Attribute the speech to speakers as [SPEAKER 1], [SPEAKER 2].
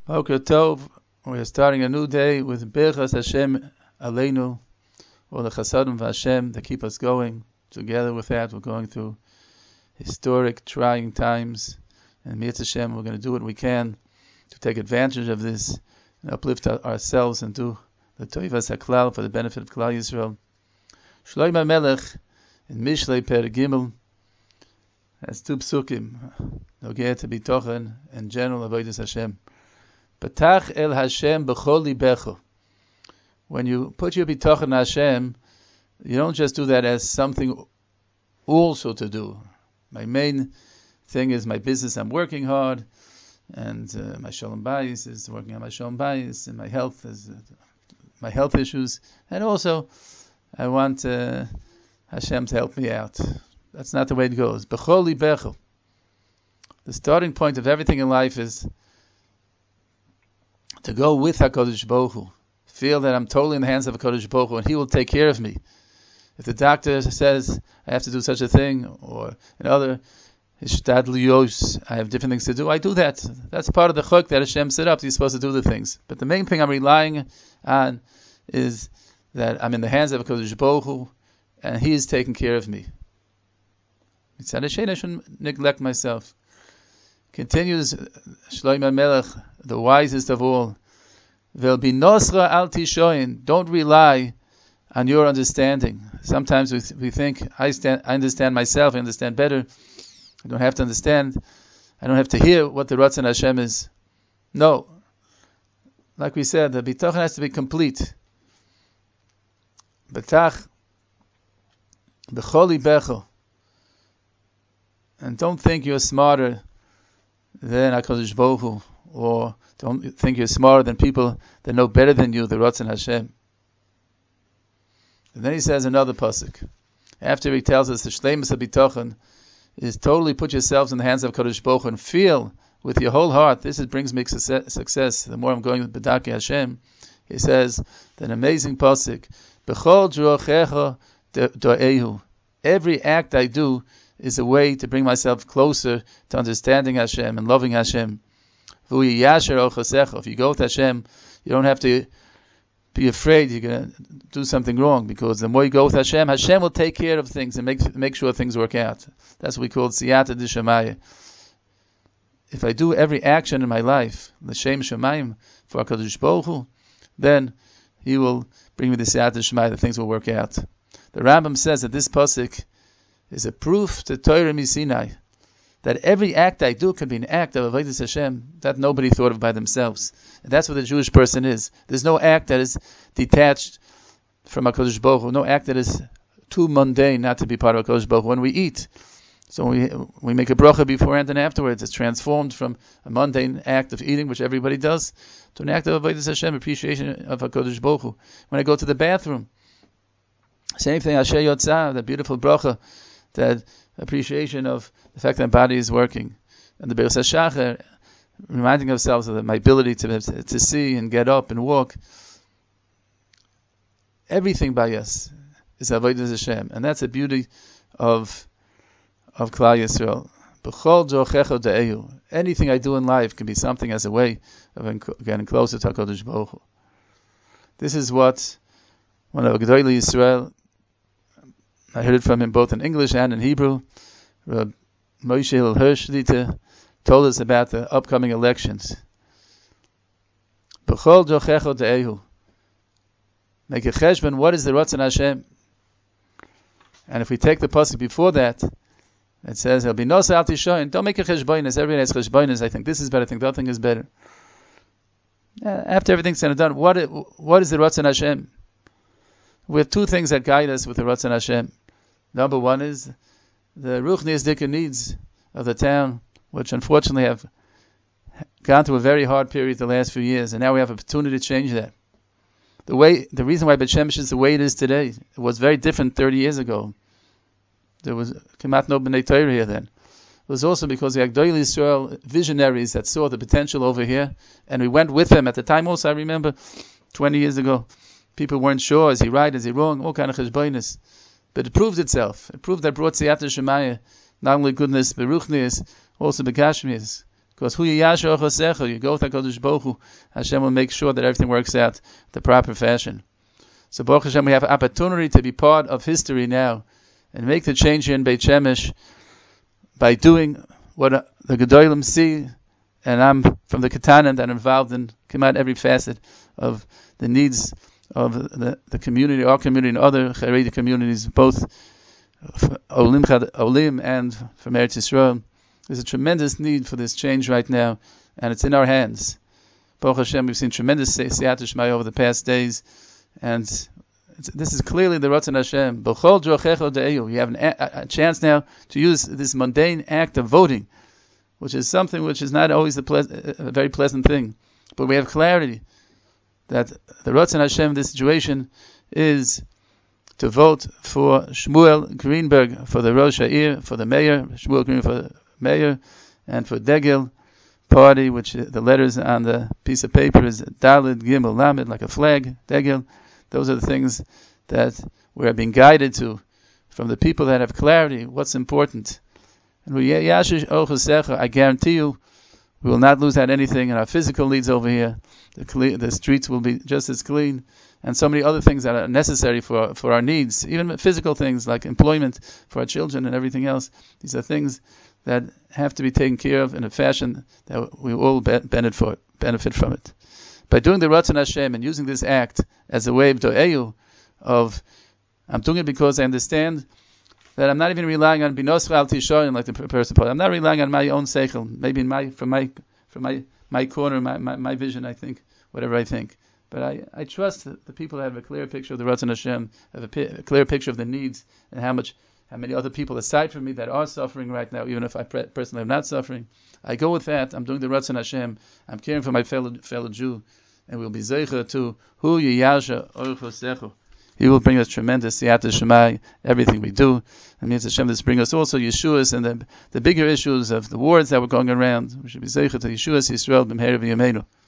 [SPEAKER 1] Boker Tov, we're starting a new day with Birchas Hashem Aleinu, or the Chasadim of Hashem that keep us going. Together with that, we're going through historic, trying times, and Mitzvah Hashem, we're going to do what we can to take advantage of this and uplift ourselves and do the Toivas HaKlal for the benefit of Klal Yisrael. Shlomo Melech in Mishlei Per Gimel has two psukim, Nogeh to Bitochen and general Avodas Hashem. Patach el Hashem b'chol libecho. When you put your bitochen in Hashem, you don't just do that as something also to do. My main thing is my business. I'm working hard, and my shalom bayis is working on my shalom bayis, and my health is my health issues, and also I want Hashem to help me out. That's not the way it goes. B'chol libecho. The starting point of everything in life is to go with HaKadosh Baruch Hu. Feel that I'm totally in the hands of HaKadosh Baruch Hu and He will take care of me. If the doctor says I have to do such a thing, or another, I have different things to do, I do that. That's part of the chuk that Hashem set up. You're supposed to do the things. But the main thing I'm relying on is that I'm in the hands of HaKadosh Baruch Hu and He is taking care of me. I shouldn't neglect myself. Continues Shlomo Melech, the wisest of all. There'll be nosra al tishoin. Don't rely on your understanding. Sometimes we think, I understand myself, I understand better. I don't have to understand. I don't have to hear what the Ratzon Hashem is. No. Like we said, the bitachon has to be complete. Betach, b'chol libecho. And don't think you're smarter than HaKadosh Baruch Hu, or don't think you're smarter than people that know better than you, the Ratzon Hashem. And then he says another pasuk. After he tells us the Shleimus HaBitachon is totally put yourselves in the hands of HaKadosh Baruch Hu and feel with your whole heart, this brings me success. The more I'm going with B'dakei Hashem, he says, an amazing pasuk, B'chol Druachecha Do'ehu. Every act I do is a way to bring myself closer to understanding Hashem and loving Hashem. If you go with Hashem, you don't have to be afraid you're going to do something wrong, because the more you go with Hashem, Hashem will take care of things and make sure things work out. That's what we call Siyata D'Shamayim. If I do every action in my life, L'Shem Shamayim, for HaKadosh Baruch Hu, then He will bring me the Siyata D'Shamayim, that things will work out. The Rambam says that this pasuk is a proof to Torah Misinai that every act I do can be an act of Avodas Hashem that nobody thought of by themselves. And that's what the Jewish person is. There's no act that is detached from HaKadosh Baruch Hu, no act that is too mundane not to be part of HaKadosh Baruch Hu. When we eat, so we make a bracha beforehand and afterwards. It's transformed from a mundane act of eating, which everybody does, to an act of Avodas Hashem, appreciation of HaKadosh Baruch Hu. When I go to the bathroom, same thing, Asher Yotzah, that beautiful bracha, that appreciation of the fact that my body is working. And the Beis HaShachar, reminding ourselves of my ability to see and get up and walk. Everything by us is Avodas Hashem. And that's the beauty of Klal Yisrael. B'chol Drochecha De'ehu. Anything I do in life can be something as a way of getting closer to HaKadosh Baruch Hu. This is what one of Gedolei Yisrael, I heard it from him both in English and in Hebrew, Reb Moshe Hillel Hirsch told us about the upcoming elections. B'chol Drochecha De'ehu. Make a cheshbon, what is the Ratzon Hashem? And if we take the pasuk before that, it says, "He'll be nosra al tishoin." Don't make a cheshbonis. Everybody has cheshbonis. I think this is better. I think the other thing is better. After everything's said and done, what is the Ratzon Hashem? We have two things that guide us with the Ratzon Hashem. Number one is the ruchnius dika needs of the town, which unfortunately have gone through a very hard period the last few years, and now we have an opportunity to change that. The reason why Bet Shemesh is the way it is today, it was very different 30 years ago. There was Kemat no B'nai Torah here then. It was also because the Gedolei Yisrael visionaries that saw the potential over here, and we went with them at the time. Also, I remember 20 years ago, people weren't sure, is he right, is he wrong, all kind of cheshbonis. But it proved itself. It proved that brought Siyata Shemaya, not only goodness, but ruchnius, also begashmius, Because hu yiyasher ochosecha, you go with HaKadosh Baruch Hu, Hashem will make sure that everything works out the proper fashion. So Baruch Hashem, we have an opportunity to be part of history now and make the change here in Beit Shemesh by doing what the Gedolim see, and I'm from the Ketanim that are involved in Kemat every facet of the needs of the community, our community, and other Haredi communities, both Olim and from Eretz Yisrael. There's a tremendous need for this change right now, and it's in our hands. Baruch Hashem, we've seen tremendous Siyata Shmai over the past days, and this is clearly the Ratzon Hashem. B'chol drochecho de'eyu. You have a chance now to use this mundane act of voting, which is something which is not always a very pleasant thing. But we have clarity that the Ratzon Hashem in this situation is to vote for Shmuel Greenberg for the Rosh Ha'ir, for the mayor, Shmuel Greenberg for the mayor, and for Degel party, which the letters on the piece of paper is Dalid Gimel Lamed, like a flag, Degel. Those are the things that we are being guided to from the people that have clarity, what's important. And I guarantee you, we will not lose out anything in our physical needs over here. The streets will be just as clean, and so many other things that are necessary for our needs, even physical things like employment for our children and everything else. These are things that have to be taken care of in a fashion that we all benefit from it. By doing the Ratzon Hashem and using this act as a way of do'eyu, of I'm doing it because I understand that I'm not even relying on binosra al tishorim like the person put. I'm not relying on my own seichel, maybe from my corner, my vision, I think, whatever I think. But I trust that the people that have a clear picture of the Ratzon Hashem, have a clear picture of the needs and how many other people aside from me that are suffering right now, even if I personally am not suffering. I go with that. I'm doing the Ratzon Hashem. I'm caring for my fellow Jew, and we'll be zeicher to hu yiyasha orchosechu. He will bring us tremendous siyata shemai, everything we do. And means Hashem this bring us also Yeshuas and the bigger issues of the wars that were going around. We should be zeicher to Yeshuas Yisrael b'mheira v'yameinu.